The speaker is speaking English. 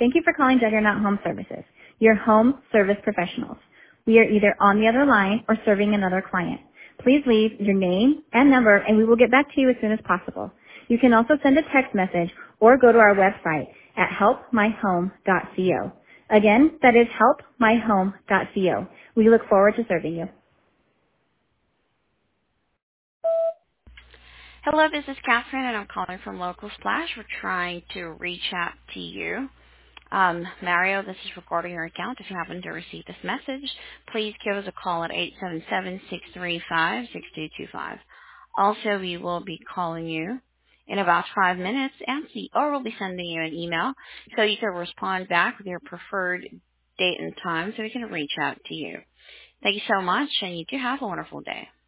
Thank you for calling Juggernaut Home Services, your home service professionals. We are either on the other line or serving another client. Please leave your name and number and we will get back to you as soon as possible. You can also send a text message or go to our website at helpmyhome.co. Again, that is helpmyhome.co. We look forward to serving you. Hello, this is Catherine, and I'm calling from Local Splash. We're trying to reach out to you. Mario, this is regarding your account. If you happen to receive this message, please give us a call at 877-635-6225. Also, we will be calling you in about 5 minutes, or we'll be sending you an email so you can respond back with your preferred date and time so we can reach out to you. Thank you so much, and you do have a wonderful day.